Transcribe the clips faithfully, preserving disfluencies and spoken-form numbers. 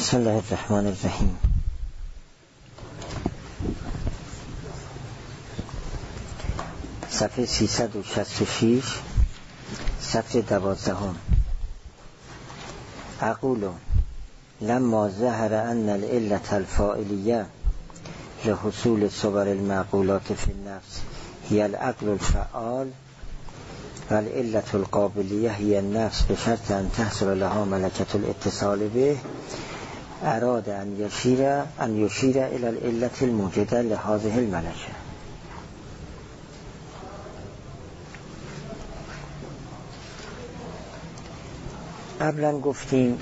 بسم الله الرحمن الرحیم. صفحه سیصد و شصت و شش، سطر دوازدهم. اقول لما ظهر ان العلة الفاعلیه لحصول صور المعقولات فی النفس هی العقل الفعال و العلة القابلیه هی النفس بشرط ان تحصل لها ملکة الاتصال به، اراد ان یشیر ان یشیر الی العلة الموجده لهذه الملکه. قبلا گفتیم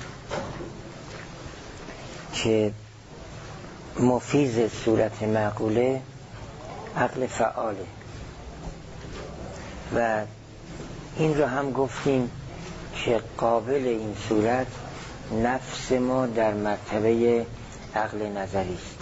که مفیز صورت معقوله عقل فعاله و این رو هم گفتیم که قابل این صورت نفس ما در مرتبه عقل نظری است،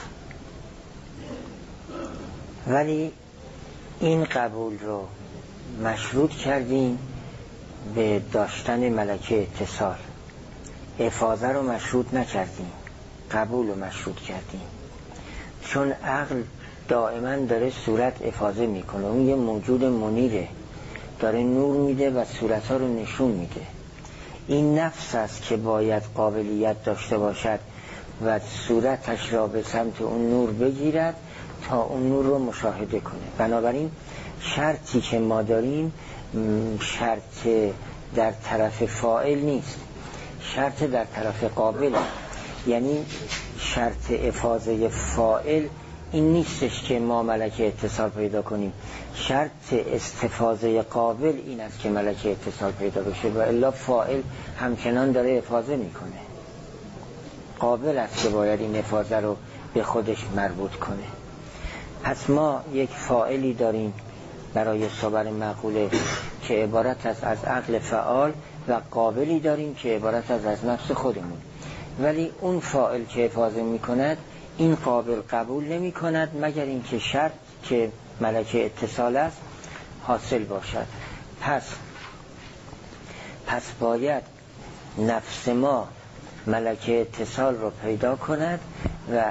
ولی این قبول رو مشروط کردیم به داشتن ملکه اتصال. افاضه رو مشروط نکردیم، قبول رو مشروط کردیم، چون عقل دائما داره صورت افاضه میکنه. اون یه موجود منیره، داره نور میده و صورت ها رو نشون میده. این نفس است که باید قابلیت داشته باشد و صورتش را به سمت اون نور بگیرد تا اون نور رو مشاهده کنه. بنابراین شرطی که ما داریم شرط در طرف فاعل نیست، شرط در طرف قابل. یعنی شرط افاضه فاعل این نیستش که ما ملکه اتصال پیدا کنیم، شرط استفاضه قابل این است که ملکه اتصال پیدا بشه، و الا فاعل همچنان داره افاضه میکنه. قابل است که باید این افاضه رو به خودش مربوط کنه. پس ما یک فاعلی داریم برای صور معقوله که عبارت است از عقل فعال و قابلی داریم که عبارت است از نفس خودمون، ولی اون فاعل که افاضه میکند این قابل قبول نمی کند مگر اینکه شرط که ملکه اتصال است حاصل باشد. پس پس باید نفس ما ملکه اتصال رو پیدا کند و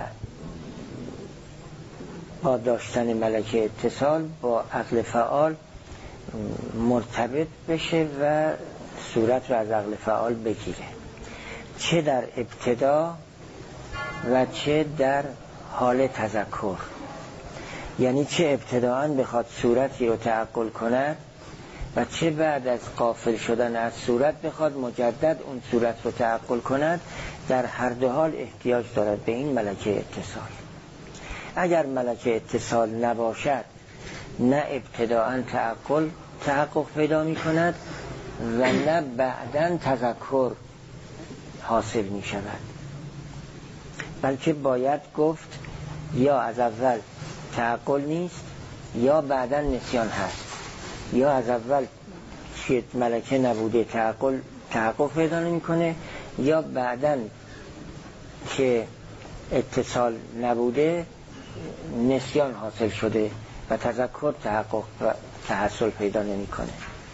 با داشتن ملکه اتصال با عقل فعال مرتبط بشه و صورت رو از عقل فعال بگیره، چه در ابتدا و چه در حال تذکر. یعنی چه ابتداً بخواد صورتی رو تعقل کند و چه بعد از غافل شدن از صورت بخواد مجدد اون صورت رو تعقل کند. در هر دو حال احتیاج دارد به این ملکه اتصال. اگر ملکه اتصال نباشد نه ابتداً تعقل تحقق پیدا می کند و نه بعداً تذکر حاصل می شود، بلکه باید گفت یا از اول تعقل نیست یا بعداً نسیان هست، یا از اول که ملکه نبوده تعقل تحقق پیدا نمی کنه، یا بعداً که اتصال نبوده نسیان حاصل شده و تذکر تحقق و تحصل پیدا نمی کنه.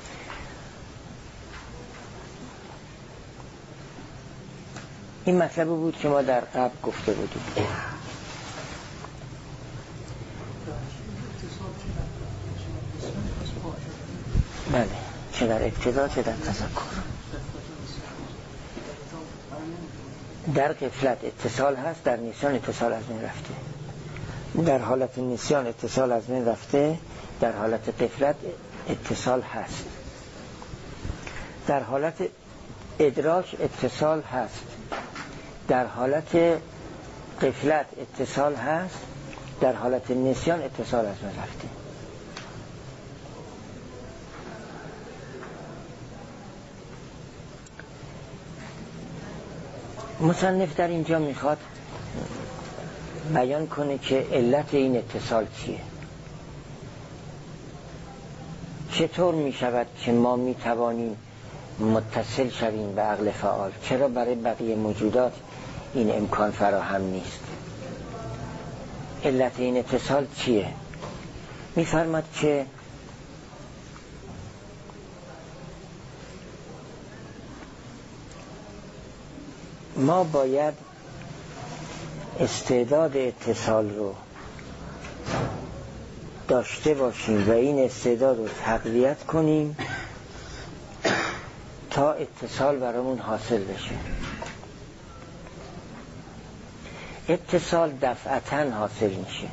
این مطلب بود که ما در قبل گفته بودیم. بله، چه در ابتدا چه در تذکر. در غفلت اتصال هست، در نسیان اتصال از من رفته. در حالت نسیان اتصال از من رفته، در حالت غفلت اتصال هست. در حالت ادراک اتصال هست، در حالت غفلت اتصال هست، در حالت نسیان اتصال از من رفته. مصنف در اینجا میخواد بیان کنه که علت این اتصال چیه، چطور میشود که ما میتوانیم متصل شویم به عقل فعال، چرا برای بقیه موجودات این امکان فراهم نیست. علت این اتصال چیه؟ میفرماد که ما باید استعداد اتصال رو داشته باشیم و این استعداد رو تقویت کنیم تا اتصال برامون حاصل بشه. اتصال دفعتاً حاصل میشه،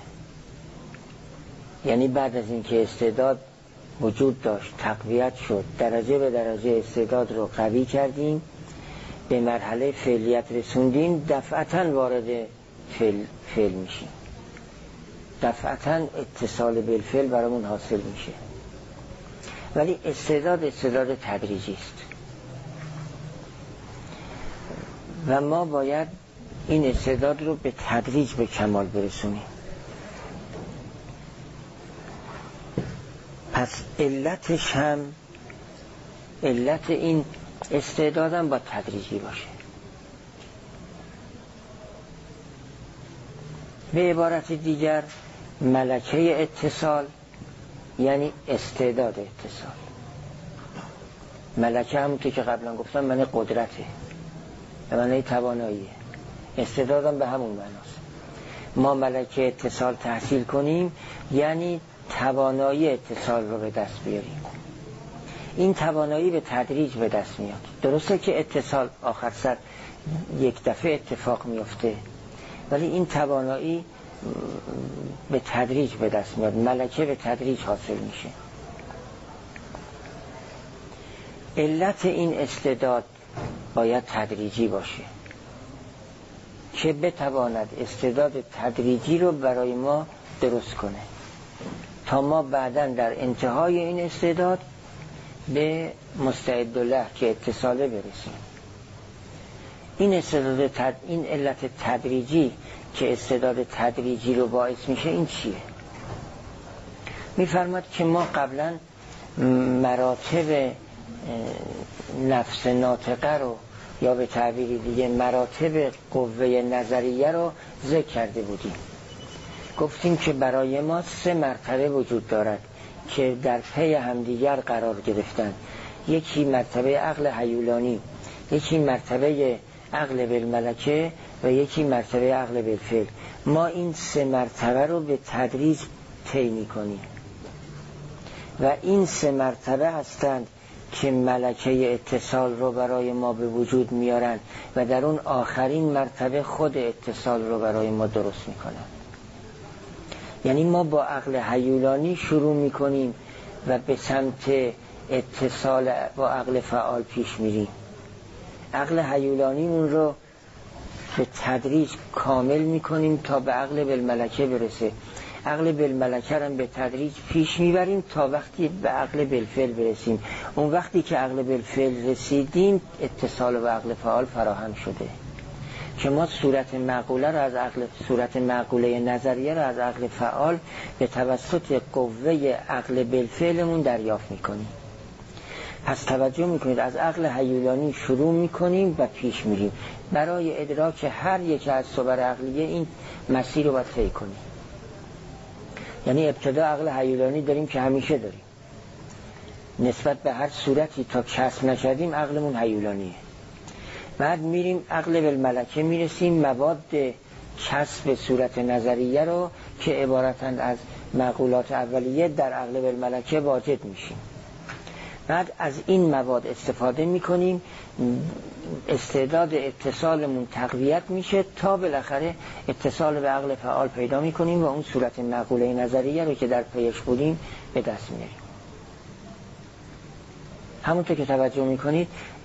یعنی بعد از اینکه استعداد وجود داشت، تقویت شد، درجه به درجه استعداد رو قوی کردیم، به مرحله فعلیت رسوندیم، دفعتاً وارد فعل, فعل میشیم، دفعتاً اتصال بالفعل برامون حاصل میشه. ولی استعداد استعداد تدریجی است و ما باید این استعداد رو به تدریج به کمال برسونیم. پس علتش هم، علت این استعدادم با تدریجی باشه. به عبارت دیگر ملکه اتصال یعنی استعداد اتصال. ملکه همونطور که قبلا گفتم معنی قدرته، معنی تواناییه، استعدادم به همون معناست. ما ملکه اتصال تحصیل کنیم یعنی توانایی اتصال رو به دست بیاریم. این توانایی به تدریج به دست میاد. درسته که اتصال آخر سر یک دفعه اتفاق میفته، ولی این توانایی به تدریج به دست میاد، ملکه به تدریج حاصل میشه. علت این استعداد باید تدریجی باشه که بتواند استعداد تدریجی رو برای ما درست کنه تا ما بعداً در انتهای این استعداد به مستعد له که اتصاله برسیم. این استعداد تد... این علت تدریجی که استعداد تدریجی رو باعث میشه این چیه؟ میفرماد که ما قبلا مراتب نفس ناطقه رو یا به تعبیری دیگه مراتب قوه نظریه رو ذکر کرده بودیم. گفتیم که برای ما سه مرتبه وجود دارد که در پی همدیگر قرار گرفتن. یکی مرتبه عقل هیولانی، یکی مرتبه عقل بالملکه و یکی مرتبه عقل بالفعل. ما این سه مرتبه رو به تدریج طی می‌کنیم و این سه مرتبه هستند که ملکه اتصال رو برای ما به وجود میارن و در اون آخرین مرتبه خود اتصال رو برای ما درست میکنن. یعنی ما با عقل هیولانی شروع میکنیم و به سمت اتصال با عقل فعال پیش میریم. عقل هیولانیمون رو به تدریج کامل میکنیم تا به عقل بالملکه برسه. عقل بالملکه رو به تدریج پیش میبریم تا وقتی به عقل بالفعل برسیم. اون وقتی که عقل بالفعل رسیدیم اتصال با عقل فعال فراهم شده که ما صورت معقوله رو از عقل صورت معقوله نظریه رو از عقل فعال به توسط قوه عقل بالفعلمون دریافت میکنیم. پس توجه میکنید از عقل هیولانی شروع میکنیم و پیش میریم. برای ادراک هر یک از صور عقلیه این مسیر رو باید طی کنیم. یعنی ابتدا عقل هیولانی داریم که همیشه داریم، نسبت به هر صورتی تا کسب نکردیم عقلمون هیولانیه. بعد میریم عقل بالملکه میرسیم، مواد کسب صورت نظریه رو که عبارتند از معقولات اولیه در عقل بالملکه واجد میشیم. بعد از این مواد استفاده میکنیم، استعداد اتصالمون تقویت میشه تا بالاخره اتصال به عقل فعال پیدا میکنیم و اون صورت معقوله نظریه رو که در پیش بودیم به دست میاریم. همونطور که توجه میکنید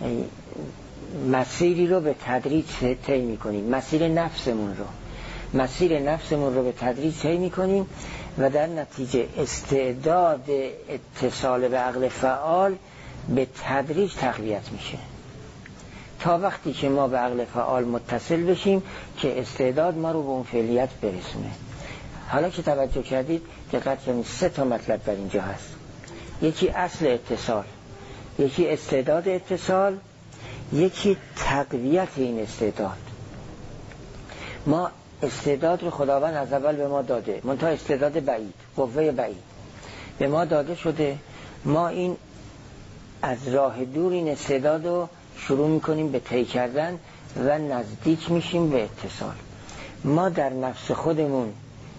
مسیری رو به تدریج طی میکنیم، مسیر نفسمون رو مسیر نفسمون رو به تدریج طی میکنیم و در نتیجه استعداد اتصال به عقل فعال به تدریج تقویت میشه تا وقتی که ما به عقل فعال متصل بشیم که استعداد ما رو به اون فعلیت برسونه. حالا که توجه کردید دقت کنید سه تا مطلب در اینجا هست. یکی اصل اتصال، یکی استعداد اتصال، یکی تقویت این استعداد. ما استعداد رو خداوند از اول به ما داده، منتها استعداد بعید، قوه بعید به ما داده شده. ما این از راه دور این استعداد رو شروع میکنیم به طی کردن و نزدیک میشیم به اتصال. ما در نفس خودمون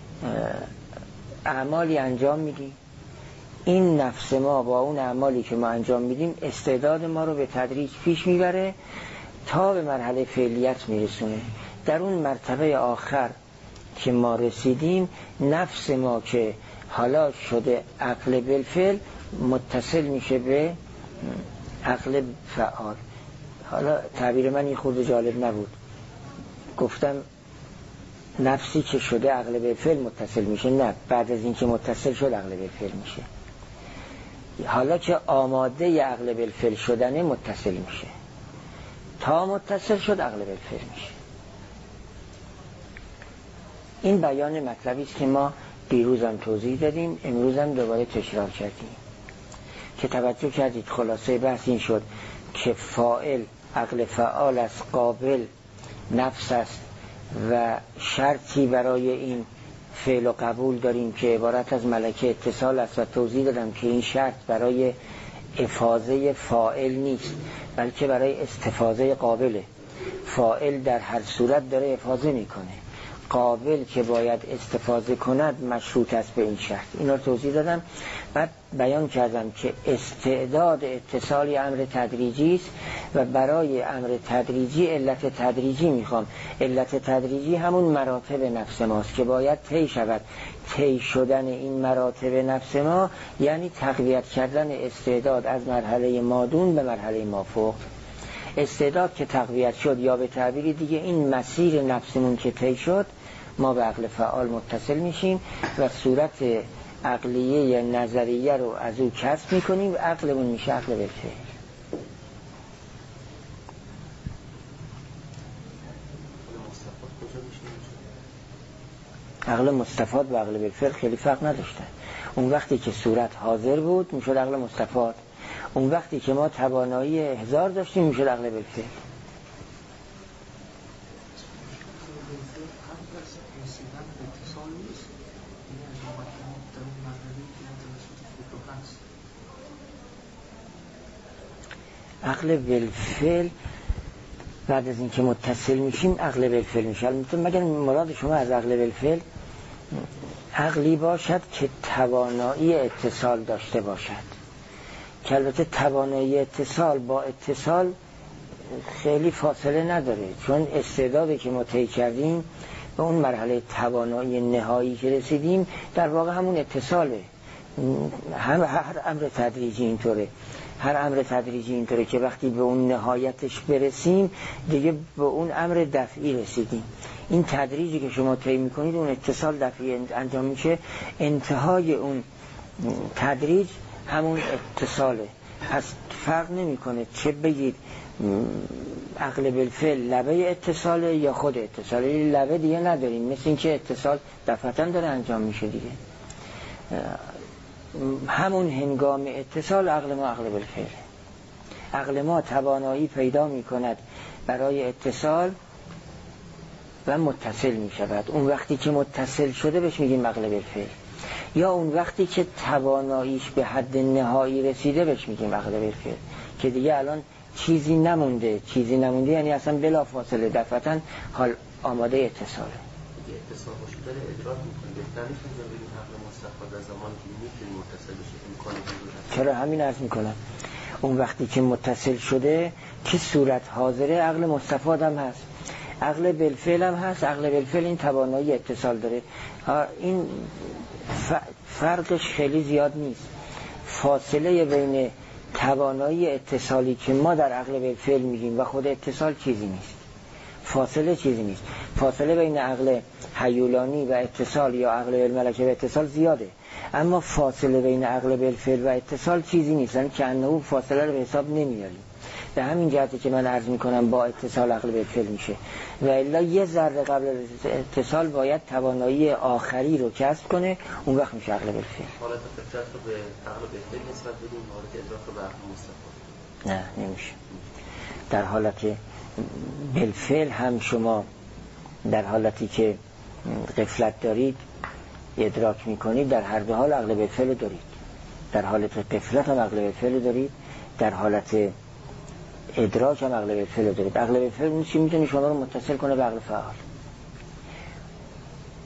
اعمالی انجام میدیم، این نفس ما با اون اعمالی که ما انجام میدیم استعداد ما رو به تدریج پیش میبره تا به مرحله فعلیت میرسونه. در اون مرتبه آخر که ما رسیدیم، نفس ما که حالا شده عقل بالفعل متصل میشه به عقل فعال. حالا تعبیر من این خورده جالب نبود، گفتم نفسی که شده عقل بالفعل متصل میشه، نه، بعد از این که متصل شد عقل بالفعل میشه. حالا که آماده عقل بالفعل شدنه متصل میشه، تا متصل شد عقل بالفعل میشه. این بیان مطلبی است که ما دیروز هم توضیح دادیم، امروز هم دوباره تکرار کردیم که توجه کردید خلاصه بحث این شد که فاعل عقل فعال است، قابل نفس است و شرطی برای این فعل و قبول داریم که عبارت از ملکه اتصال است و توضیح دادم که این شرط برای افاضه فاعل نیست بلکه برای استفاضه قابله. فاعل در هر صورت داره افاضه میکنه، قابل که باید استفاضه کند مشروط است به این شرط. اینا رو توضیح دادم. بعد بیان کردم که استعداد اتصالی امر تدریجی است و برای امر تدریجی علت تدریجی میخوام. علت تدریجی همون مراتب نفس ماست که باید طی شود. طی شدن این مراتب نفس ما یعنی تقویت کردن استعداد از مرحله مادون به مرحله مافوق. استعداد که تقویت شد، یا به تعبیری دیگه این مسیر نفسمون که طی شد، ما به عقل فعال متصل میشیم و صورت عقلیه یا نظریه رو از او کسب میکنیم و عقلمون میشه عقل بالفعل. عقل مستفاد و عقل بالفعل خیلی فرق نداشتن. اون وقتی که صورت حاضر بود میشد عقل مستفاد، اون وقتی که ما توانایی احضار داشتیم میشد عقل بالفعل. عقل بالفعل بعد از اینکه متصل میشیم عقل بالفعل میشه. البته مگر مراد شما از عقل بالفعل عقلی باشد که توانایی اتصال داشته باشد، که البته توانایی اتصال با اتصال خیلی فاصله نداره، چون استعدادی که ما طی کردیم به اون مرحله توانایی نهایی که رسیدیم در واقع همون اتصاله. هم هر امر تدریجی اینطوره، هر امر تدریجی اینطوره که وقتی به اون نهایتش برسیم دیگه به اون امر دفعی رسیدیم. این تدریجی که شما طی میکنید اون اتصال دفعی انجام میشه، انتهای اون تدریج همون اتصاله. پس فرق نمیکنه چه بگید عقل بالفعل لبه اتصاله یا خود اتصاله، لبه دیگه نداریم، مثل این که اتصال دفعتاً داره انجام میشه دیگه. همون هنگام اتصال عقل ما عقل بالفعل، عقل ما توانایی پیدا میکند برای اتصال و متصل میشود. اون وقتی که متصل شده بهش میگیم عقل بالفعل، یا اون وقتی که تواناییش به حد نهایی رسیده بهش میگیم عقل بالفعل، که دیگه الان چیزی نمونده. چیزی نمونده یعنی اصلا بلا فاصله دفعتاً حال آماده اتصاله. اتصال باشه داره ادراک میکنه، بهتر میشه بگیم عقل مستفاد از زمانی که میتونی متصل بشه امکانی که چرا همین عرض میکنم. اون وقتی که متصل شده که صورت حاضره عقل مستفاد هم هست، عقل بالفعل هم هست. عقل بالفعل این توانایی اتصال داره. این فرقش خیلی زیاد نیست. فاصله بین توانایی اتصالی که ما در عقل بالفعل میگیم و خود اتصال چیزی نیست. فاصله چیزی نیست. فاصله بین عقل هیولانی و اتصال یا عقل بالملکه و اتصال زیاده، اما فاصله بین عقل بالفعل و اتصال چیزی نیست، یعنی که انه فاصله رو به حساب نمیاریم. به همین جهتی که من عرض میکنم با اتصال عقل بالفعل میشه، و الا یه ذره قبل اتصال باید توانایی آخری رو کسب کنه، اون وقت میشه عقل بالفعل. حالت فطرت رو به عقل بالفعل نسبت بدیم، حالت ادراک رو به عقل مستفاد نه نمیشه. در حالت بالفعل هم شما در حالتی که غفلت دارید ادراک میکنید، در هر دو حال عقل بالفعل دارید. در حالت غفلت هم عقل بالفعل دارید، در حالت ادراک هم عقل بالفعل دارید. عقل بالفعل چی میتونه شما رو متصل کنه به عقل فعال.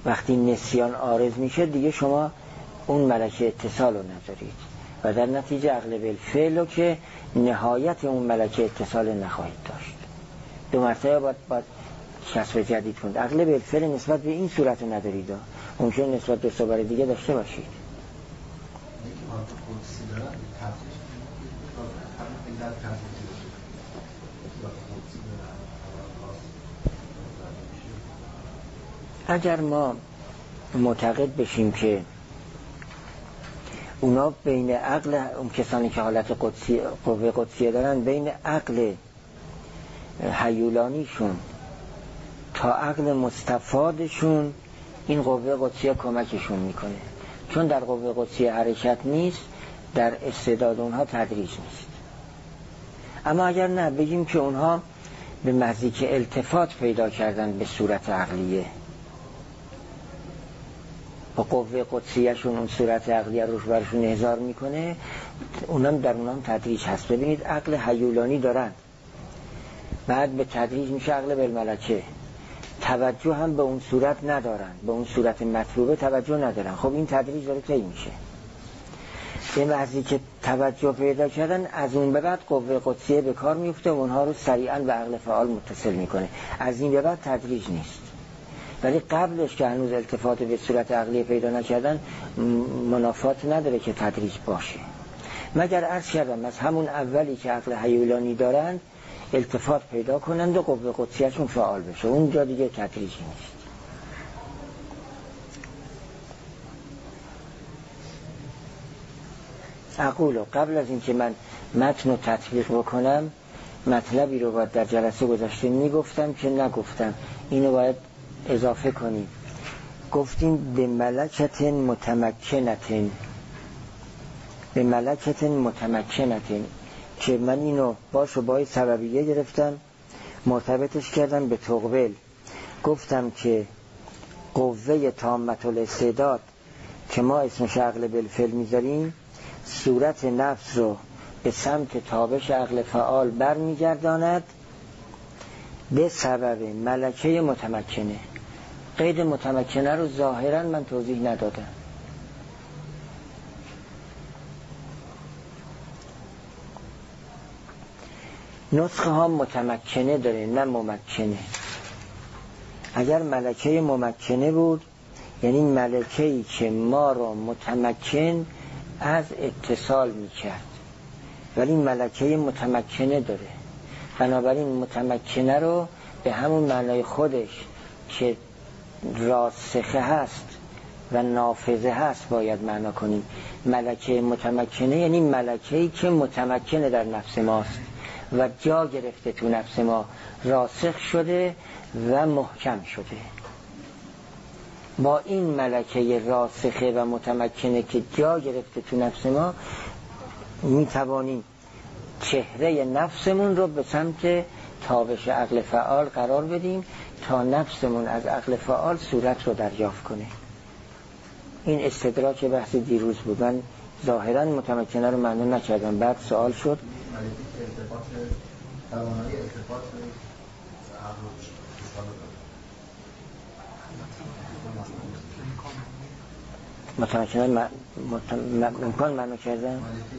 وقتی نسیان عارض میشه دیگه شما اون ملکه اتصال رو ندارید و در نتیجه عقل بالفعل رو که نهایت اون ملکه اتصال نخواهید داشت. دو مرتبه باید, باید کسب جدید کنید. عقل بالفعل نسبت به این صورت رو ندارید، ممکن نسبت به صور دیگه داشته باشید. اگر ما معتقد بشیم که اونا بین عقل، اون کسانی که حالت قدسی قوه قدسیه دارن، بین عقل هیولانیشون تا عقل مستفادشون این قوه قدسیه کمکشون میکنه، چون در قوه قدسیه حرکت نیست، در استعداد اونها تدریج نیست. اما اگر نه بگیم که اونها به محضی که التفات پیدا کردن به صورت عقلیه با قوه قدسیهشون اون صورت عقلیه روش برشون احضار میکنه، اونم در اونام تدریج هست. ببینید عقل هیولانی دارن، بعد به تدریج میشه عقل بالملکه، توجه هم به اون صورت ندارن، به اون صورت مطلوبه توجه ندارن. خب این تدریج داره طی میشه. به محضی که توجه پیدا کردن از اون به بعد قوه قدسیه به کار میفته و اونها رو سریعا به عقل فعال متصل میکنه. از این به بعد تدریج نیست. ولی قبلش که هنوز التفات به صورت عقلی پیدا نکردن منافات نداره که تدریج باشه، مگر عرض کردم از همون اولی که عقل هیولانی دارن التفات پیدا کنند و قوه قدسیهشون فعال بشه، اونجا دیگه تدریجی نیست. اقولو قبل از اینکه من متن رو تطبیق بکنم مطلبی رو باید در جلسه گذشته میگفتم که نگفتم، اینو باید اضافه کنیم. گفتیم به ملکت متمکنت، به ملکت متمکنت، که من اینو باشو باید سببیه گرفتم مرتبطش کردم به تقبل. گفتم که قوه تامت الاستعداد که ما اسمش عقل بالفعل میذاریم صورت نفس رو به سمت تابش عقل فعال بر میگرداند به سبب ملکه متمکنه. قید متمکنه رو ظاهرا من توضیح ندادم. نسخه ها متمکنه داره نه ممکنه. اگر ملکه ممکنه بود یعنی ملکه‌ای که ما رو متمکن از اتصال میکرد، ولی ملکه متمکنه داره، بنابراین متمکنه رو به همون معنای خودش که راسخه هست و نافذه هست باید معنا کنیم. ملکه متمکنه یعنی ملکه‌ای که متمکنه در نفس ماست و جا گرفته تو نفس ما، راسخ شده و محکم شده. با این ملکه راسخه و متمکنه که جا گرفته تو نفس ما می توانیم چهره نفسمون رو به سمت تابش عقل فعال قرار بدیم تا نفسمون از عقل فعال صورت رو دریافت کنه. این استدراک بحث دیروز بود. من ظاهرا متمکنه رو معنی نکردم، بعد سوال شد متمکنه م... مت... امکان معنی کردم.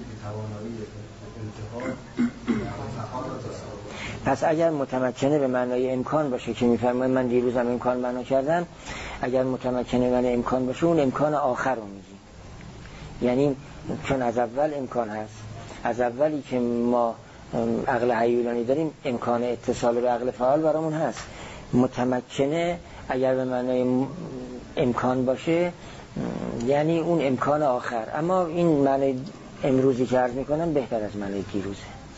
پس اگر متمکنه به معنای امکان باشه که میفرمایید من دیروزم امکان معنی کردم، اگر متمکنه به معنای امکان باشه اون امکان آخر رو میگیم، یعنی چون از اول امکان هست، از اولی که ما عقل هیولانی داریم امکان اتصال به عقل فعال برامون هست. متمکنه اگر به معنای امکان باشه یعنی اون امکان آخر. اما این معنی امروزی که عرض میکنم بهتر از معنی دیروزه،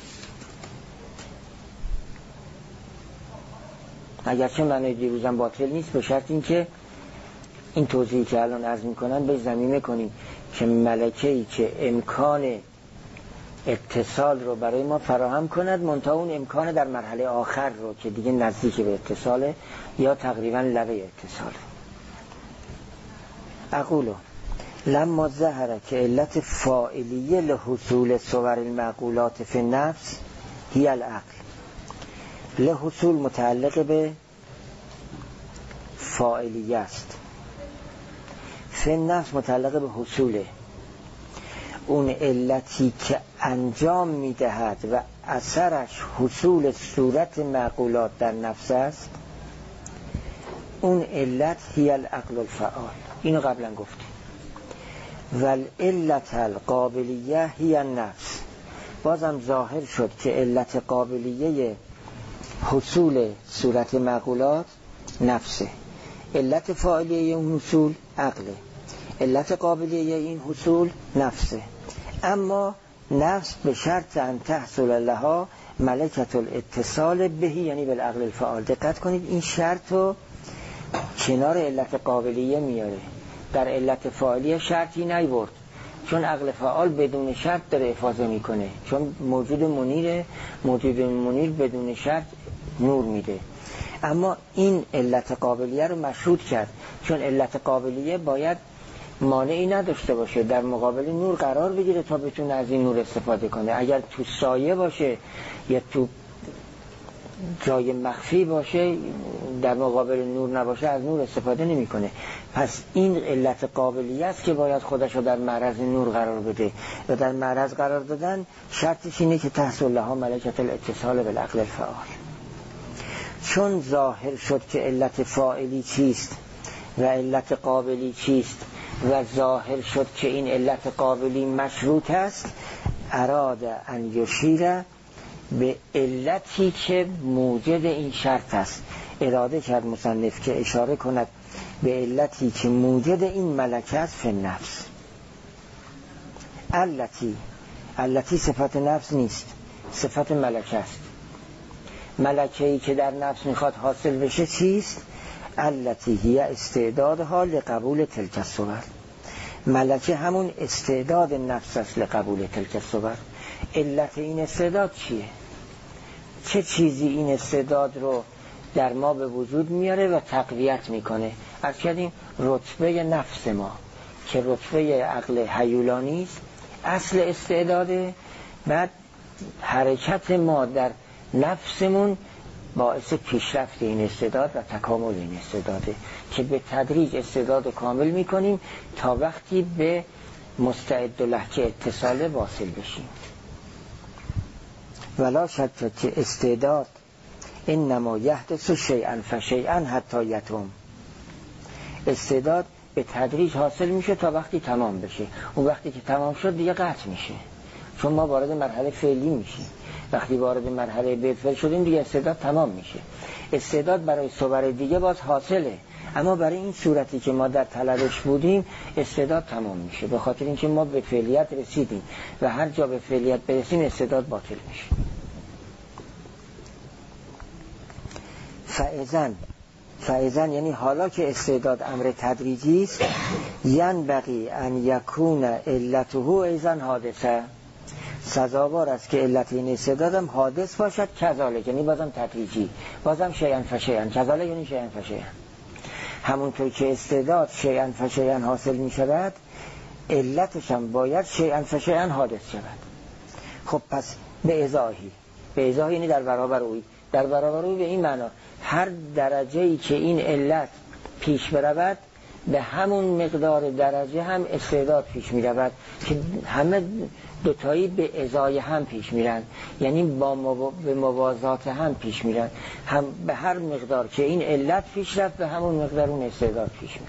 اگرچه معنی دیروزم باطل نیست، به شرط این که این توضیحی که الان عرض میکنم به زمینه کنیم که ملکه‌ای که امکان اتصال رو برای ما فراهم کند، منتها اون امکان در مرحله آخر رو که دیگه نزدیک به اتصاله یا تقریبا لبه اتصاله. اقولو لما ظهر که علت فاعلیه لحصول صور المعقولات فی النفس هی العقل. لحصول متعلق به فاعلیه است، فی نفس متعلق به حصوله. اون علتی که انجام میدهد و اثرش حصول صورت معقولات در نفس است، اون علت هی العقل الفعال. اینو قبلا گفتیم. والعلت القابلیه هی النفس. بازم ظاهر شد که علت قابلیه حصول صورت معقولات نفسه، علت فاعلیه اون حصول عقله، علت قابلیه این حصول نفسه. اما نفس به شرط ان تحصل لها ملکت الاتصال بهی، یعنی بالعقل الفعال. دقت کنید این شرط رو کنار علت قابلیه میاره. در علت فاعلیه شرطی نیورد، چون عقل فعال بدون شرط داره افاضه میکنه، چون موجود منیره، موجود منیر بدون شرط نور میده. اما این علت قابلیه رو مشروط کرد، چون علت قابلیه باید مانعی نداشته باشه، در مقابل نور قرار بگیره تا بتونه از این نور استفاده کنه. اگر تو سایه باشه یا تو جای مخفی باشه، در مقابل نور نباشه، از نور استفاده نمیکنه. پس این علت قابلیه است که باید خودش رو در معرض نور قرار بده، و در معرض قرار دادن شرطش اینه که تحصل لها ملکت الاتصال بالعقل الفعال. چون ظاهر شد که علت فاعلی چیست و علت قابلی چیست و ظاهر شد که این علت قابلی مشروط است، اراد ان یشیر به علتی که موجد این شرط است. اراده کرد مصنف که اشاره کند به علتی که موجد این ملکه است فی نفس. علتی علتی صفت نفس نیست، صفت ملکه است. ملکه‌ای که در نفس میخواد حاصل بشه چیست؟ علتی هی استعدادها لقبول تلک الصور. ملکه همون استعداد نفس است لقبول تلک الصور. علت این استعداد چیه؟ چه چیزی این استعداد رو در ما به وجود میاره و تقویت میکنه؟ از کردیم رتبه نفس ما که رتبه عقل هیولانی است، اصل استعداده. بعد حرکت ما در نفسمون باعث پیشرفت این استعداد و تکامل این استعداده که به تدریج استعداد کامل میکنیم تا وقتی به مستعد له که اتصال واصل بشیم. ولا شک که استعداد انما یحدث شیئا فشیئا حتی یتم. استعداد به تدریج حاصل میشه تا وقتی تمام بشه. اون وقتی که تمام شد دیگه قطع میشه، چون ما وارد مرحله فعلی میشیم. وقتی وارد مرحله بالفعل شدیم دیگه استعداد تمام میشه. استعداد برای صور دیگه باز حاصله، اما برای این صورتی که ما در طلبش بودیم استعداد تمام میشه، به خاطر اینکه ما به فعلیت رسیدیم و هر جا به فعلیت برسیم استعداد باطل میشه. فاذن فاذن یعنی حالا که استعداد امر تدریجی است، ینبغی ان یکون علته ایضا حادثه. سزاوار است که علت این استعدادم حادث باشد، کذالک یعنی بازم تدریجی، بازم شیئا فشیئا. کذالک یعنی شیئا فشیئا. همونطور که استعداد شیئا فشیئا حاصل می شود، علتش هم باید شیئا فشیئا حادث شود. خب پس به ازاحی، به ازاحی یعنی در برابر اوی، در برابر اوی به این معنا هر درجه‌ای که این علت پیش برود به همون مقدار درجه هم استعداد پیش می رود که همه دوتایی به ازای هم پیش میرن، یعنی با مو... به موازات هم پیش میرن. هم به هر مقدار که این علت پیش رفت به همون مقدار اون استعداد پیش میره.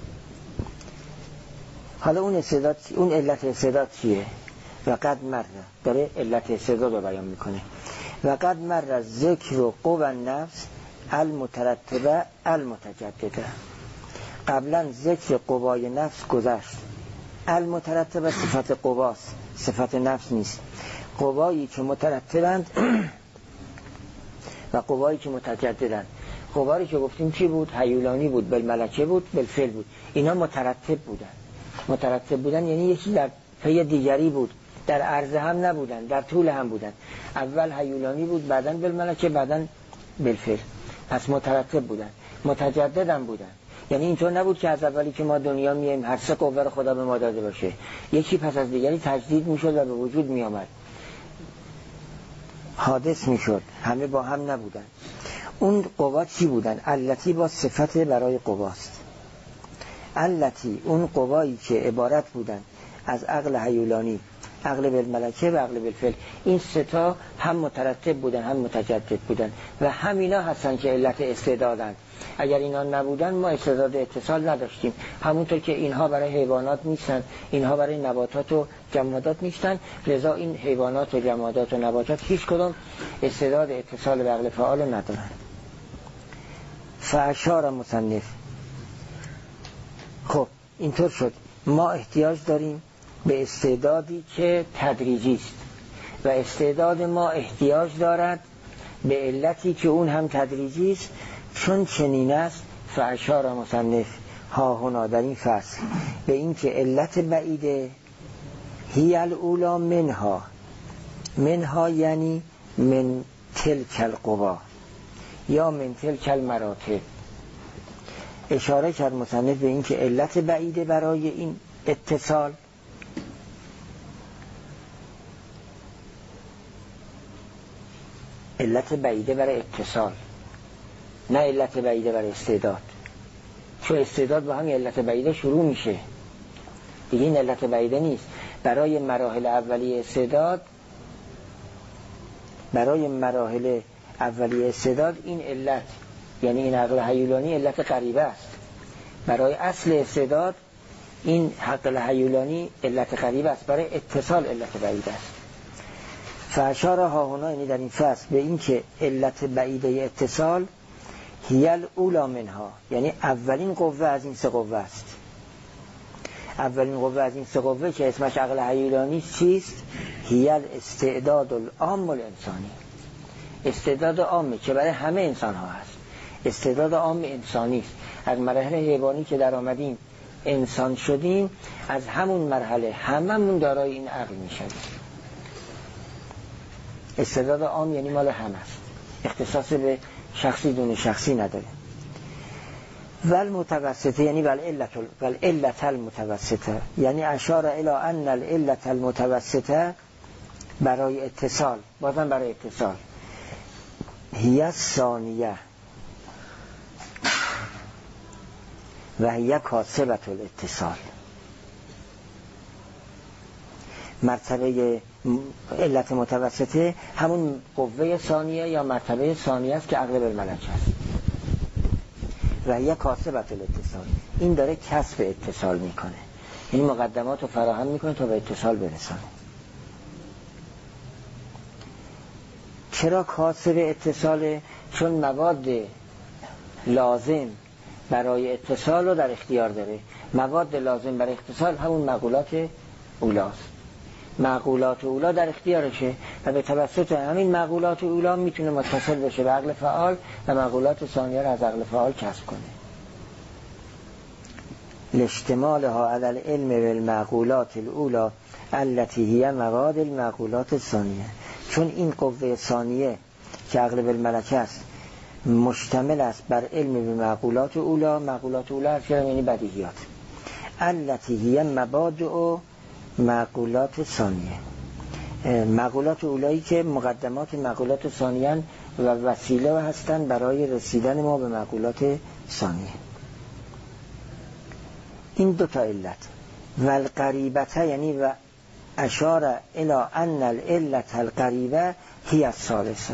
حالا اون استعداد، اون علت استعداد چیه؟ و قد مر، داره علت استعداد رو بیان میکنه. و قد مر ذکر و قوة النفس المترتبه المتجدده. قبلا ذکر قوای نفس گذشت. المترتبه صفت قواست، صفت نفس نیست. قوایی که مترتبند و قوایی که متجددند. قوایی که گفتیم چی بود؟ هیولانی بود، بالملکه بود، بالفعل بود. اینا مترتب بودن. مترتب بودن یعنی یکی در پی دیگری بود، در عرض هم نبودن، در طول هم بودن. اول هیولانی بود، بعداً بالملکه، بعداً بالفعل. پس مترتب بودن. متجددن بودن یعنی اینطور نبود که از اولی که ما دنیا میایم هر سه قوه رو خدا به ما داده باشه، یکی پس از دیگری تجدید میشد و به وجود میآمد، حادث میشد، همه با هم نبودن. اون قوا چی بودن؟ علتی با صفت برای قواست. التی اون قوایی که عبارت بودن از عقل هیولانی، عقل بالملکه و عقل بالفعل، این سه تا هم مترتب بودن هم متجدد بودن و همینا هستن که علت استعدادن. اگر اینا نبودن ما استعداد اتصال نداشتیم. همونطور که اینها برای حیوانات نیستن، اینها برای نباتات و جمادات نیستن، لذا این حیوانات و جمادات و نباتات هیچ کدوم استعداد اتصال به عقل فعال ندارن. فاشار مصنف. خب اینطور شد ما احتیاج داریم به استعدادی که تدریجی است و استعداد ما احتیاج دارد به علتی که اون هم تدریجی است. چون چنین است فاشار مصنف ها هنا در این فصل به این که علت بعیده هی الاولا منها، منها یعنی من تلک القوا یا من تلک المراتب. اشاره کرد مصنف به این که علت بعیده برای این اتصال علت بعیده برای اتصال، نه علت بعیده برای استعداد. چون استعداد با هم علت بعیده شروع میشه دیگه، این علت بعیده نیست. برای مراحل اولیه استعداد برای مراحل اولیه استعداد این علت، یعنی این عقل هیولانی علت قریبه است. برای اصل استعداد این عقل هیولانی علت قریبه است، برای اتصال علت بعیده است. فاشار ها هنا یعنی در این فصل به این که علت بعیده اتصال هی الاولا منها، یعنی اولین قوه از این سه قوه است. اولین قوه از این سه قوه که اسمش عقل هیولانی چیست؟ هی الاستعداد العام الانسانی، استعداد عامی که برای همه انسان ها هست. استعداد عام انسانی است. از مرحله حیوانی که در آمدیم انسان شدیم، از همون مرحله هممون دارای این عقل میشیم. استعداد عام یعنی مال همه است، اختصاص به شخصی دون شخصی نداره. ول متوسطه یعنی ول علت ول علت المتوسطه، یعنی اشاره الی ان العلت المتوسطه برای اتصال، بازم برای اتصال، هی الثانیه و هی کاسبة الاتصال. مرتبه علت متوسطه همون قوه ثانیه یا مرتبه ثانیه است که عقل بالملکه است. و هی کاسبة الاتصال، این داره کسب اتصال میکنه، این مقدمات رو فراهم میکنه تا به اتصال برسانه. چرا کاسب اتصاله؟ چون مواد لازم برای اتصال رو در اختیار داره. مواد لازم برای اتصال همون معقولات اولاست. معقولات اولا در اختیارشه و به توسط همین معقولات اولا میتونه متصل بشه به عقل فعال و معقولات ثانیه رو از عقل فعال کسب کنه. لاشتمالها علی العلم بالمعقولات الاولا التي هي مواد المعقولات الثانیه، چون این قوه ثانیه که عقل بالملکه است مشتمل است بر علم به معقولات اولا. معقولات اولا هر چیزی یعنی بدیهیات. التي هي مبادئ معقولات ثانیه، معقولات اولایی که مقدمات معقولات ثانیه و وسیله هستند برای رسیدن ما به معقولات ثانیه. این دو تا علت. والقریبته یعنی و اشار الی ان العلت القریبه هی الثالثه،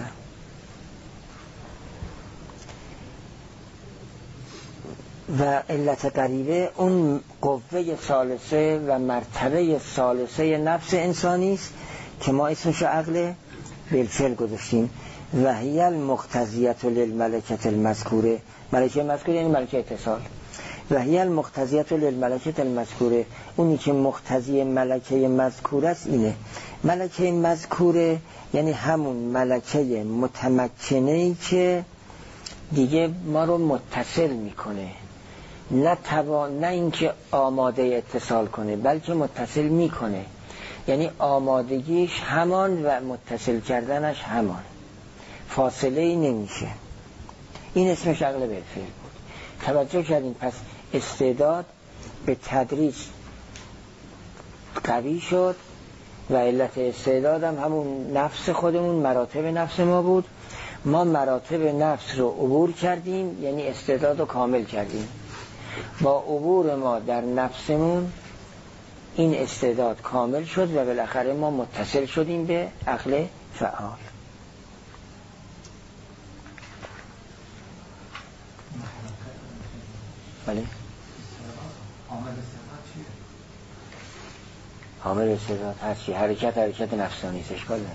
و علت قریبه اون قوه ثالثه و مرتبه ثالثه نفس انسانی است که ما اسمش عقل بالفعل گذاشتیم. و هی المقتضیه للملکه المذکوره، ملکه مذکوره یعنی ملکه اتصال. و هی المقتضیه للملکه المذکوره، اونی که مقتضی ملکه مذکوره است اینه. ملکه مذکوره یعنی همون ملکه متمکنه‌ای که دیگه ما رو متصل میکنه، نه توان نه اینکه آماده اتصال کنه بلکه متصل میکنه، یعنی آمادگیش همان و متصل کردنش همان، فاصله ای نمیشه. این اسمش عقل بالفعل بود. توجه کردین؟ پس استعداد به تدریج قوی شد و علت استعداد هم همون نفس خودمون، مراتب نفس ما بود. ما مراتب نفس رو عبور کردیم، یعنی استعداد رو کامل کردیم. با عبور ما در نفسمون این استعداد کامل شد و بالاخره ما متصل شدیم به عقل فعال. بله. عامل استعداد هرچی حرکت حرکت نفسانی است، اشکال نداره.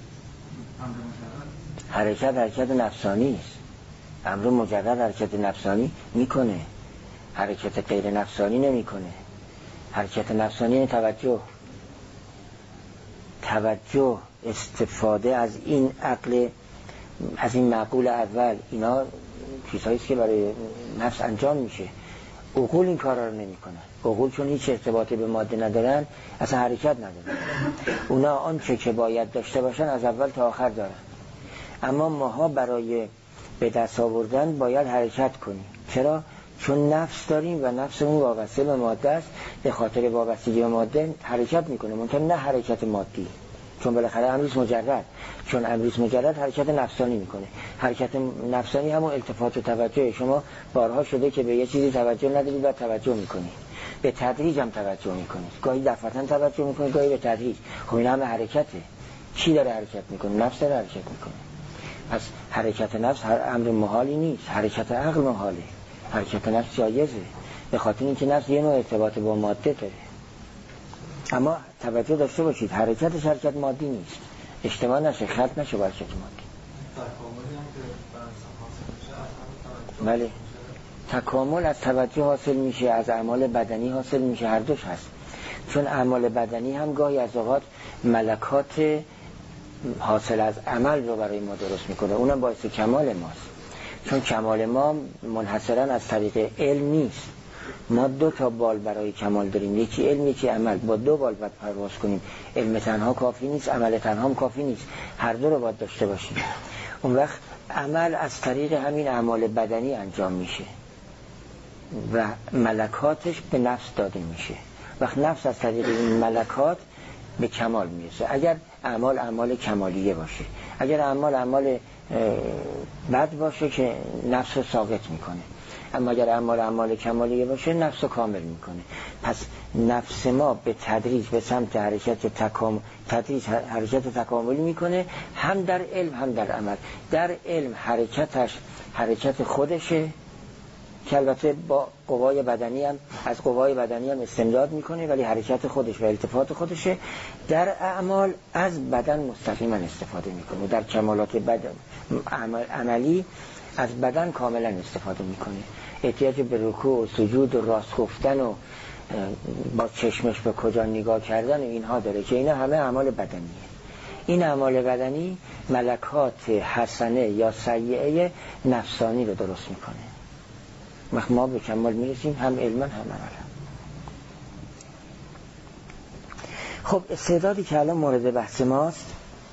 حرکت حرکت نفسانی است. امر مجرد حرکت نفسانی میکنه، حرکت غیر نفسانی نمیکنه. حرکت نفسانی یعنی توجه توجه استفاده از این عقل، از این معقول اول. اینا چیزهایی است که برای نفس انجام میشه. عقول این کارا رو نمیکنن. عقول چون هیچ ارتباطی به ماده ندارن اصلا حرکت ندارن. اونا آنچه که باید داشته باشن از اول تا آخر دارن. اما ماها برای به دست آوردن باید حرکت کنیم. چرا؟ چون نفس داریم و نفسمون وابسته به ماده است. به خاطر وابستگی به ماده حرکت میکنه، منتها نه حرکت مادی، چون بالاخره امریز مجرد، چون امریز مجرد حرکت نفسانی میکنه. حرکت نفسانی همون التفات و توجه. شما بارها شده که به یه چیزی توجه ندارید و توجه میکنید، به تدریج هم توجه میکنید، گاهی دفعتاً توجه میکنید، گاهی به تدریج. خب این همه حرکته. چی داره حرکت میکنه؟ نفس داره حرکت میکنه. پس حرکت نفس هر امر محالی نیست، حرکت عقل محاله. حرکت نفس جایزه به خاطر اینکه نفس یه نوع ارتباط با ماده داره. اما توجه داشته باشید حرکتش حرکت مادی نیست، اشتباه نشه، خلط نشه با حرکت مادی. بله، تکامل از توجه حاصل میشه، از اعمال بدنی حاصل میشه، هر دوش هست. چون اعمال بدنی هم گاهی از اوقات ملکات حاصل از عمل رو برای ما درست میکنه، اونم باعث کمال ماست. چون کمال ما منحصرا از طریق علم نیست. ما دو تا بال برای کمال داریم، یکی علم یکی عمل. با دو بال باید پرواز کنیم. علم تنها کافی نیست، عمل تنها هم کافی نیست، هر دو رو باید داشته باشیم. اون وقت عمل از طریق همین اعمال بدنی انجام میشه و ملکاتش به نفس داده میشه. وقت نفس از طریق این ملکات به کمال میرسه. اگر اعمال اعمال کمالیه باشه، اگر اعمال اعمال بد باشه که نفس رو ساقط میکنه، اما اگر اعمال اعمال کمالیه باشه نفس رو کامل میکنه. پس نفس ما به تدریج به سمت حرکت تکامل، تدریج حرکت تکاملی میکنه، هم در علم هم در عمل. در علم حرکتش حرکت خودشه که البته با قوای بدنی هم از قوای بدنی هم استمداد میکنه، ولی حرکت خودش و التفات خودشه. در اعمال از بدن مستقیما استفاده میکنه. در کمالات بدن عمل عملی از بدن کاملا استفاده میکنه. احتیاج به رکوع و سجود و راست گفتن و با چشمش به کجا نگاه کردن و اینها داره که اینا همه اعمال بدنیه. این اعمال بدنی ملکات حسنه یا سیئه نفسانی رو درست میکنه. وقت ما به کمال میرسیم هم علما هم عملا. خب استعدادی که الان مورد بحث ماست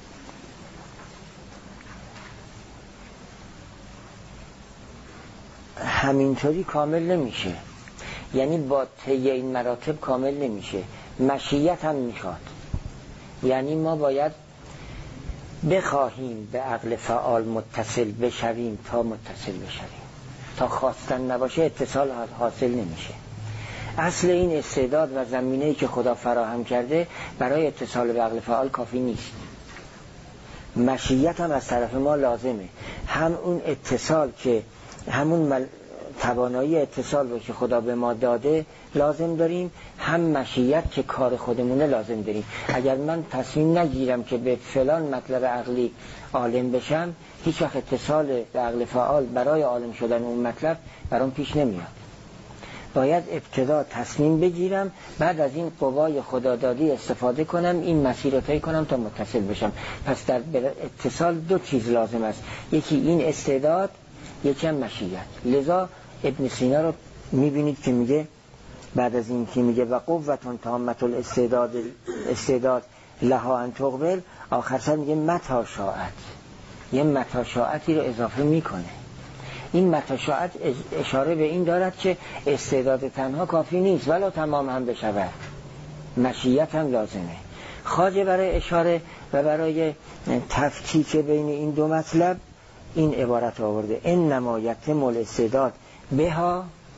همینطوری کامل نمیشه، یعنی با طی این مراتب کامل نمیشه. مشیت هم میخواد، یعنی ما باید بخواهیم به عقل فعال متصل بشویم تا متصل بشویم. تا خواستن نباشه اتصال حاصل نمیشه. اصل این استعداد و زمینه‌ای که خدا فراهم کرده برای اتصال به عقل فعال کافی نیست. مشیت هم از طرف ما لازمه. هم اون اتصال که همون مل... توانایی اتصال رو که خدا به ما داده لازم داریم، هم مشیت که کار خودمونه لازم داریم. اگر من تصمیم نگیرم که به فلان مطلب عقلی عالم بشم، هیچ وقت اتصال به عقل فعال برای عالم شدن اون مطلب برام پیش نمیاد. باید ابتدا تصمیم بگیرم، بعد از این قوای خدادادی استفاده کنم، این مسیر رو طی کنم تا متصل بشم. پس در اتصال دو چیز لازم است، یکی این استعداد، یکی هم مشیت. لذا ابن سینا رو میبینید که میگه بعد از این که میگه و قوتون تامت الاستعداد استعداد لها ان تقبل، آخر سر میگه متا شاعت، یه متا شاعتی رو اضافه میکنه. این متا شاعت اشاره به این دارد که استعداد تنها کافی نیست ولی تمام هم بشود، مشیت هم لازمه. خواجه برای اشاره و برای تفکیک بین این دو مطلب این عبارت آورده: این نمایت مول استعداد بها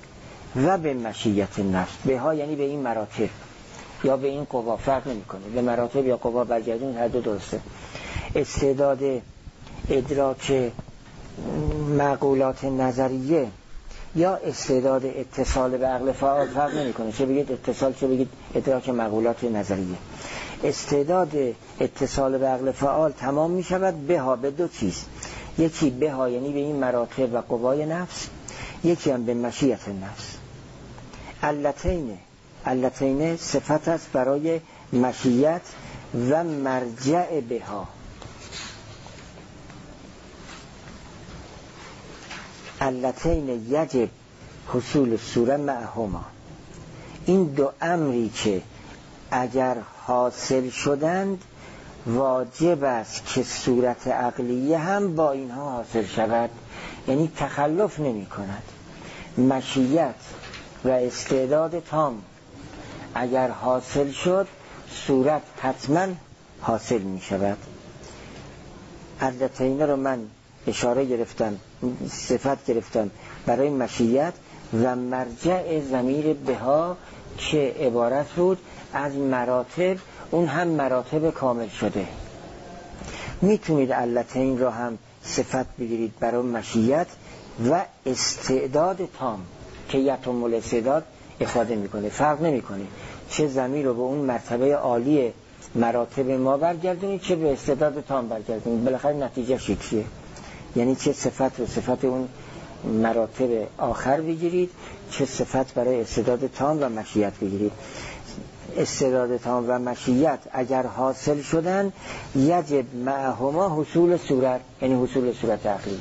و به مشیت نفس. به ها یعنی به این مراتب یا به این قوا، فرق نمیکنه، به مراتب یا قوا برگردون، هر دو درسته. استعداد ادراک معقولات نظریه یا استعداد اتصال به عقل فعال فرق نمیکنه، چه بگید اتصال چه بگید ادراک معقولات نظریه. استعداد اتصال به عقل فعال تمام می شود به ها، به دو چیز، یکی به ها یعنی به این مراتب و قوای نفس، یکی هم به مشیت نفس. علتین علتین صفت است برای مشیت و مرجع به ها. علتین یجب حصول صوره معهما، این دو امری که اگر حاصل شدند واجب است که صورت عقلیه هم با اینها حاصل شود، یعنی تخلف نمی کند. مشیت و استعداد تام اگر حاصل شد صورت حتما حاصل می شود. علتین رو من اشاره گرفتم، صفت گرفتم برای مشیت و مرجع ضمیر بها که عبارت بود از مراتب، اون هم مراتب کامل شده. میتونید علتین را هم صفت بگیرید برای مشیت و استعداد تام که یتم الاستعداد افاده میکنه، فرق نمیکنه چه ضمیر رو به اون مرتبه عالی مراتب ما برگردونید چه به استعداد تام برگردونید، بالاخره نتیجه شکلیه. یعنی چه صفت رو صفت اون مراتب آخر بگیرید، چه صفت برای استعداد تام و مشیت بگیرید. استعداد تام و مشیت اگر حاصل شدن یجب معهما حصول صورت، یعنی حصول صورت عقلیه.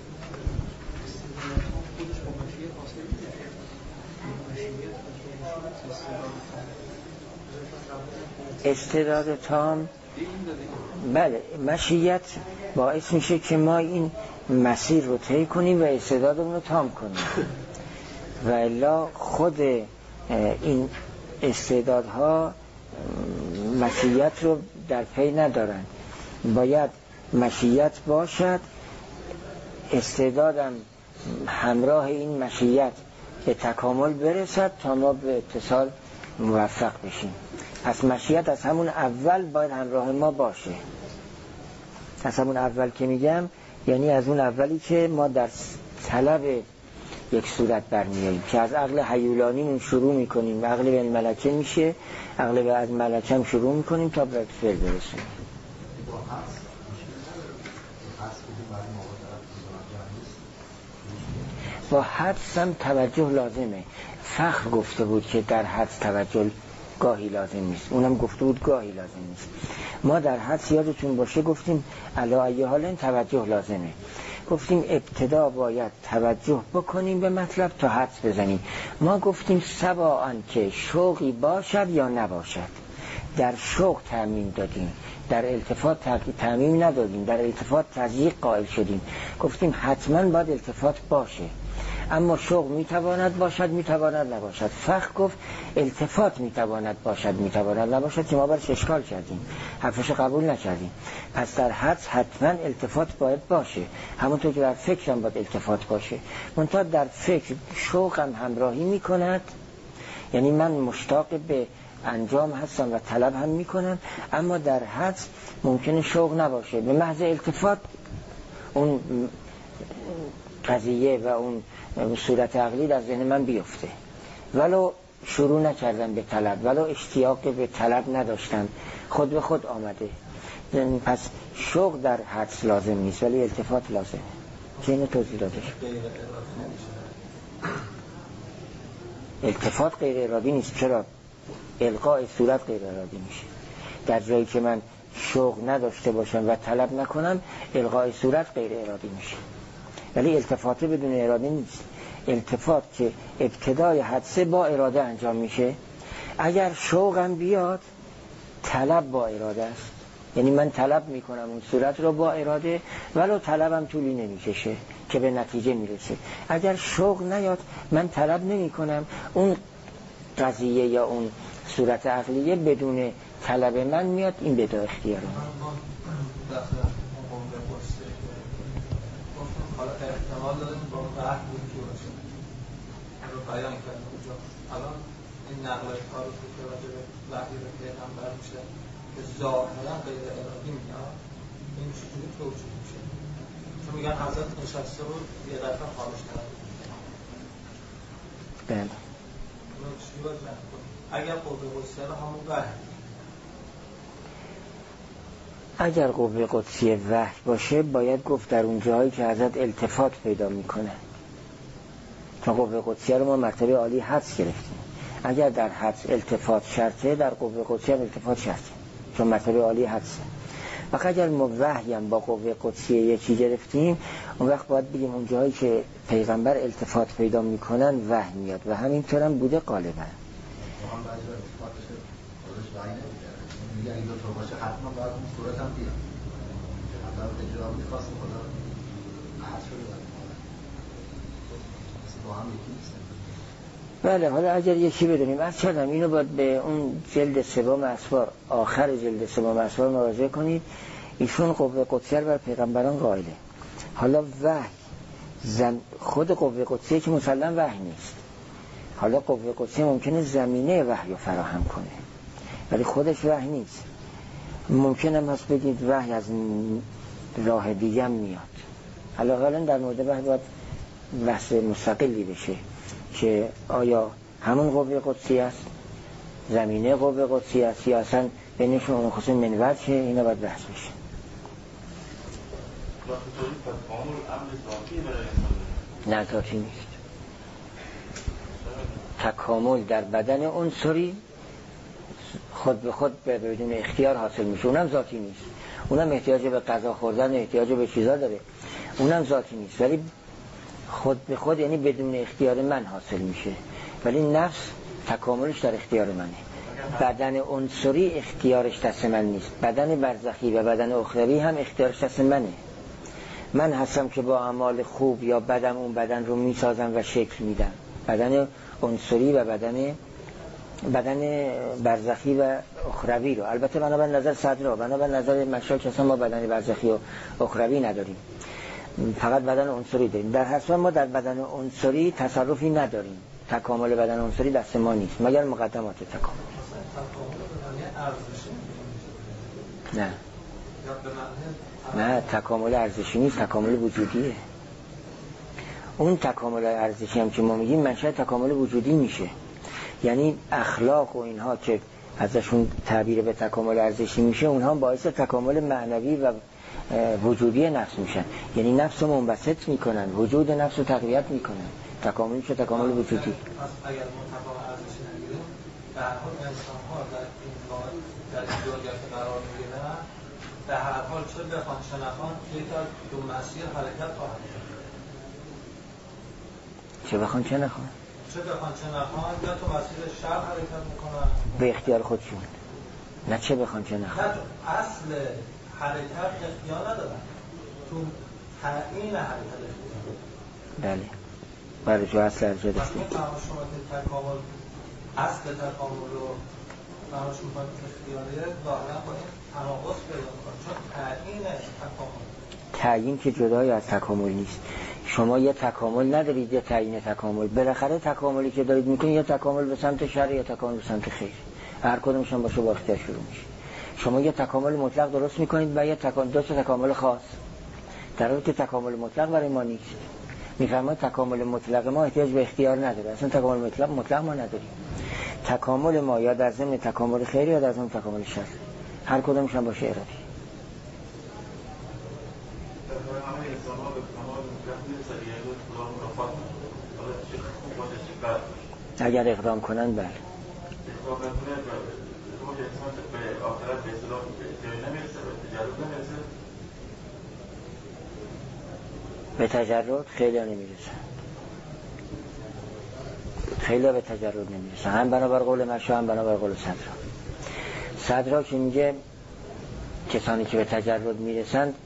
استعداد تام بله، مشیت باعث میشه که ما این مسیر رو طی کنیم و استعدادمون رو تام کنیم، و الا خود این استعدادها مشیت رو در پی ندارن. باید مشیت باشد، استعدادم همراه این مشیت به تکامل برسد تا ما به اتصال موفق بشیم. پس مشیت از همون اول باید همراه ما باشه. از همون اول که میگم یعنی از اون اولی که ما در طلب یک صورت برمیاییم که از عقل هیولانیمون شروع میکنیم، عقل به ملکه میشه، عقل به از ملکه هم شروع میکنیم تا به فعل برسیم. با حدس هم توجه لازمه. فخر گفته بود که در حدس توجه گاهی لازم نیست، اونم گفته بود گاهی لازم نیست. ما در حدس یادتون باشه گفتیم علی ای حال توجه لازمه. گفتیم ابتدا باید توجه بکنیم به مطلب تا حدس بزنیم. ما گفتیم سواء که شوقی باشد یا نباشد. در شوق تعمیم دادیم، در التفات تعمیم ندادیم، در التفات تضییق قائل شدیم. گفتیم حتما باید التفات باشه، اما شوق میتواند باشد میتواند نباشد. فخر گفت التفات میتواند باشد میتواند نباشد که ما برش اشکال کردیم، حرفش قبول نکردیم. پس در حدس حتما التفات باید باشه، همونطور که در فکر هم باید التفات باشه. منتها در فکر شوق هم همراهی میکند، یعنی من مشتاق به انجام هستم و طلب هم میکنم، اما در حدس ممکنه شوق نباشه، به محض التفات اون قضیه و اون صورت عقلی در ذهن من بیفته، ولو شروع نکردم به طلب، ولو اشتیاق به طلب نداشتم، خود به خود آمده. پس شوق در حدس لازم نیست ولی التفات لازمه که اینو توضیح داده شد. التفات غیر ارادی نیست. چرا؟ القاء صورت غیر ارادی میشه. در جایی که من شوق نداشته باشم و طلب نکنم القاء صورت غیر ارادی میشه، ولی التفات بدون اراده نیست. التفات که ابتدای حدثه با اراده انجام میشه. اگر شوقم بیاد طلب با اراده است، یعنی من طلب میکنم اون صورت رو با اراده، ولو طلبم طولی نمیکشه که به نتیجه میرسه. اگر شوق نیاد من طلب نمی کنم، اون قضیه یا اون صورت عقلیه بدون طلب من میاد، این بدا اختیارم. حالا احتمال داریم با قهر بود که باشه بیان کردن اونجا. الان این نقل تاریخی که راجع به وحی به پیغمبر میشه که ظاهرا غیر ارادی میاد، این چجوری توجیه میشه؟ چون میگن حضرت نشسته بود یه دفعه خارج کرد. بله. چی باید جمع کنیم؟ اگر قوه قدسیه رو همون وحی اگر قوه قدسیه وحی باشه باید گفت در اون جایی که حضرت التفات پیدا میکنه، چون قوه قدسیه رو ما مرتبه عالی حدس گرفتیم. اگر در حدس التفات شرطه، در قوه قدسیه التفات شرطه، چون مرتبه عالی حدسه. وقت اگر ما وحی هم با قوه قدسیه یکی گرفتیم، اون وقت باید بگیم اون جایی که پیغمبر التفات پیدا میکنن وحی میاد و همینطور هم بوده غالبا. میگه اگه دو طور باشه حتما باید اون صورت هم بیاد. حضرت اجرام میخواست خدا احد شده باید با هم یکی نیستن. بله، حالا اگر یکی بدونیم از چردم اینو باید به اون جلد سوم اسفار، آخر جلد سوم اسفار مراجعه کنید. ایشون قوه قدسیه بر پیغمبران قائله. حالا وحی زم... خود قوه قدسیه که مسلم وحی نیست. حالا قوه قدسیه ممکنه زمینه وحی رو فراهم کنه ولی خودش وحی نیست. ممکنه هم هست بگید وحی از راه دیگه میاد. حالا در مورد وحی باید بحث مستقلی بشه که آیا همون قوه قدسی است، زمینه قوه قدسی است، یا اصلا بینشون اون خصوص منوج شه. اینا باید بحث بشه. نه ذاتی نیست. تکامل در بدن عنصری خود به خود بدون اختیار حاصل میشه، اونم ذاتی نیست. اونم احتیاج به غذا خوردن، احتیاج به چیزا داره، اونم ذاتی نیست. ولی خود به خود یعنی بدون اختیار من حاصل میشه. ولی نفس تکاملش در اختیار منه. بدن عنصری اختیارش دست من نیست. بدن برزخی و بدن اخروی هم اختیارش دست منه. من هستم که با اعمال خوب یا بدم اون بدن رو میسازم و شکل میدم. بدن عنصری و بدن بدن برزخی و اخروی رو. البته بنابر نظر صدر، بنابر نظر مشایخ اصلا ما بدن برزخی و اخروی نداریم، فقط بدن عنصری داریم. در هر صورت ما در بدن عنصری تصرفی نداریم. تکامل بدن عنصری دست ما نیست مگر مقدمات تکامل. نه نه تکامل ارزشی نیست، تکامل وجودیه. اون تکامل ارزشی هم که ما میگیم منشأ تکامل وجودی میشه. یعنی اخلاق و اینها که ازشون تعبیر به تکامل ارزشی میشه، اونها باعث تکامل معنوی و وجودی نفس میشن. یعنی نفس رو منبسط میکنن، وجود نفس رو تقویت میکنن. تکامل میشه تکامل وجودی. اگر ما تکامل ارزشی نگیریم، در حال انسان ها در این حال در این دنیا که قرار میگیرن، در هر حال چه بخوان چه نخوان یک از دو مسیر حرکت خواهد کرد. چه بخوان چه نخوان؟ چه بخوان چه نخوان یا تو مسیر شر حرکت میکنن به اختیار خودشون. نه چه بخوان چه نخوان. نه اصل حرکت اختیار ندارن، تو تعیین حرکت اختیار. بله برای جو اصل ارجاد است. مثلا شما که تکامل اصل تکامل رو فراموش میکنید اختیاریه ظاهرا با این تناقض پیدا میکنه، چون تعیین تکامل تعیین که جدای از تکامل نیست. شما یه تکامل ندارید یه تعیین تکامل. بالاخره تکاملی که دارید میکنید یا تکامل به سمت شر یا تکامل به سمت خیر، هر کدومش هم باشه با اختیار شروع میشه. شما یه تکامل مطلق درست میکنید و یه تکامل دو تا تکامل خاص، در حالی که تکامل مطلق برای ما نیست. میفرماید تکامل مطلق ما احتیاج به اختیار نداره. اصلا تکامل مطلق مطلق ما نداریم. تکامل ما یا در ضمن تکامل خیر یا در ضمن تکامل شر، هر کدومش هم باشه ارادی. اگر اقدام کنن بله. به تجرد خیلی نمیرسن. خیلی به تجرد نمیرسن، هم بنابر قول مشا هم بنابر قول صدرا. صدرا که میگه کسانی که به تجرد میرسند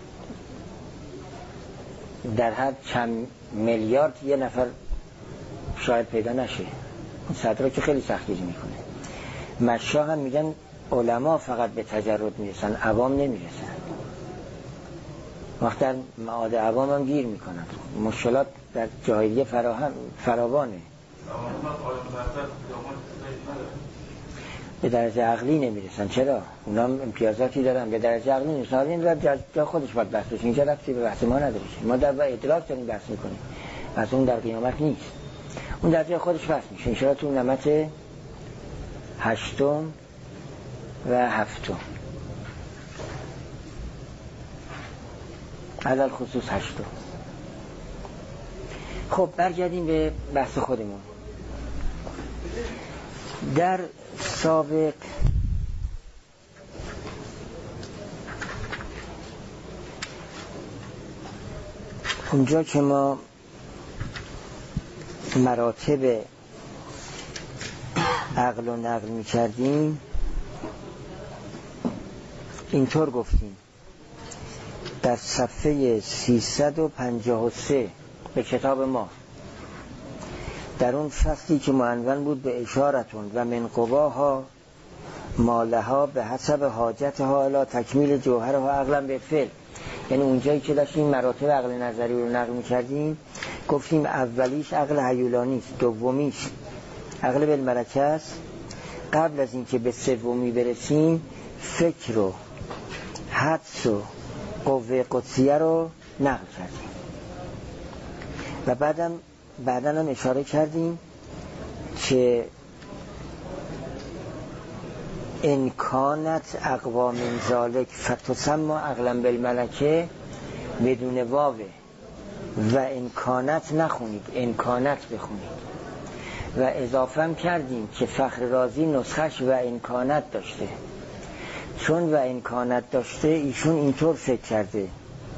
در هر چند میلیارد یه نفر شاید پیدا نشه. صدرا که خیلی سختگیری میکنه. مشا هم میگن علما فقط به تجرد میرسن، عوام نمیرسن. وقت در معاد عوام هم گیر میکنن. مشکلات در جاهلیه فراهم فراوانه. به درجه عقلی نمیرسن. چرا؟ اونا امتیازاتی دارن، به درجه عقلی نمیرسن. این را جا خودش باید بحث بشه، اینجا رفتی به بحث ما نداره. ما در ادراک داریم بحث میکنیم، از اون در قیامت نیست. اون در جای خودش بحث میشه ان شاء الله تو نمط هشتم و هفتم، علل خصوص هشتم. خب برگردیم به بحث خودمون. در سابق اونجا که ما مراتب عقل و نقل می کردیم اینطور گفتیم در صفحه سیصد و پنجاه و سه به کتاب ما، در اون فصلی که معنون بود به اشارتون و من قواها مالها به حسب حاجتها الی تکمیل جوهرها عقلا به فعل، یعنی اونجایی که داشتیم مراتب عقل نظری رو نقل می‌کردیم گفتیم اولیش عقل هیولانی است، دومیش عقل بالملکه است. قبل از اینکه به سومی برسیم فکر و حدس و قوه قدسیه رو نقل کردیم و بعدم بعداً هم اشاره کردیم که امکانت اقوا من ذالک فتسمى عقلا بالملکه بدون واو و امکانت نخونید، امکانت بخونید. و اضافه هم کردیم که فخر رازی نسخش و امکانت داشته، چون و امکانت داشته ایشون اینطور فکر کرده.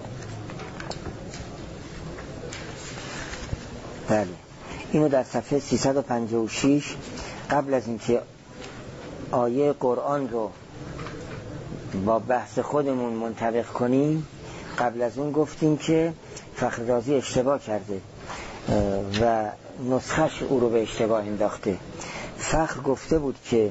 بله اینو در صفحه سیصد و پنجاه و شش قبل از اینکه آیه قرآن رو با بحث خودمون منطبق کنیم قبل از اون گفتیم که فخر رازی اشتباه کرده و نسخش او رو به اشتباه انداخته. فخر گفته بود که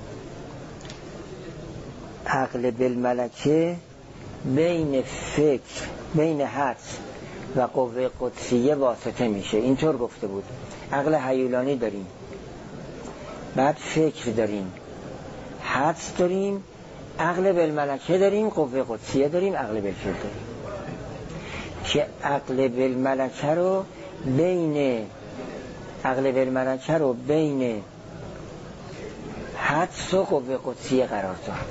عقل بالملکه بین فکر بین حدس و قوه قدسیه واسطه میشه، اینطور گفته بود. عقل هیولانی داریم، بعد فکر داریم، حدس داریم، عقل بالملکه داریم، قوه قدسیه داریم، عقل بالفعل داریم. که عقل بالملکه رو بین عقل بالملکه رو بین حدس و قوه قدسیه قرار داد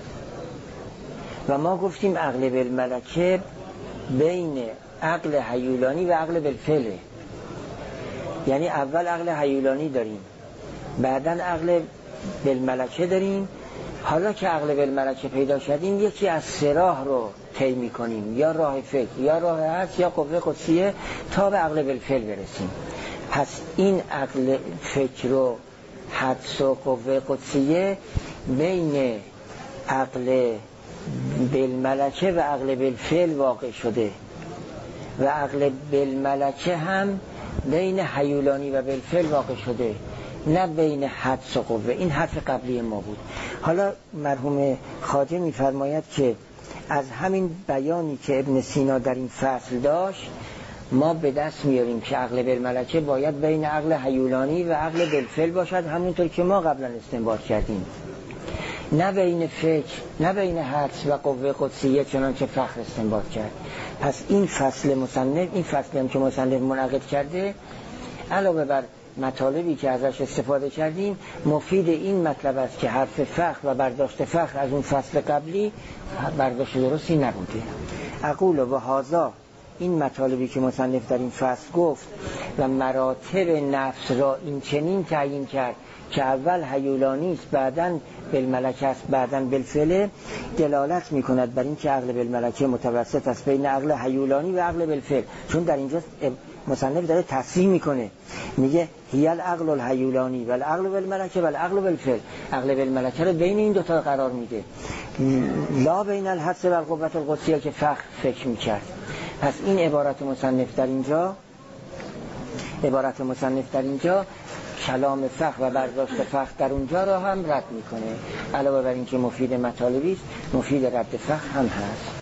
و ما گفتیم عقل بالملکه بین عقل هیولانی و عقل بالفعله، یعنی اول عقل هیولانی داریم بعداً عقل بالملکه داریم. حالا که عقل بالملکه پیدا شدیم یکی از سه راه رو طی می‌کنیم، یا راه فکر یا راه حدس یا قوه قدسیه تا به عقل بالفعل برسیم. پس این عقل فکر و حدس و قوه قدسیه بین عقل بالملکه و عقل بالفعل واقع شده و عقل بالملکه هم بین هیولانی و بالفعل واقع شده، نه بین حدس و قوه. این حرف قبلی ما بود. حالا مرحوم خواجه می‌فرماید که از همین بیانی که ابن سینا در این فصل داشت ما به دست میاریم که عقل بالملکه باید بین عقل هیولانی و عقل بالفعل باشد، همونطور که ما قبلا استنباط کردیم، نه بین فکر نه بین حدس و قوه قدسیه چنانچه فخر استنباط کرد. پس این فصل مصنف، این فصل هم که مصنف منعقد کرده، علاوه بر مطالبی که ازش استفاده کردیم، مفید این مطلب است که حرف فخر و برداشت فخر از اون فصل قبلی برداشت درستی نبوده. اقول و هذا، این مطالبی که مصنف در این فصل گفت و مراتب نفس را این چنین تعیین کرد که اول هیولانی است، بعداً بالملکه است، بعداً بالفعل، دلالت می‌کند بر این که عقل بالملکه متوسط است بین عقل هیولانی و عقل بالفعل. چون در اینجا مصنف داره تصریح میکنه، میگه هی العقل الهیولانی و العقل بالملکه و العقل بالفعل، عقل بالملکه رو بین این دوتا قرار میده، لا بین الحدس و القوه القدسیه که فخر فکر میکرد. پس این عبارت مصنف در اینجا عبارت مصنف در اینجا کلام فخر و برداشت فخر در اونجا را هم رد میکنه، علاوه بر این که مفید مطالبی است، مفید رد فخر هم هست.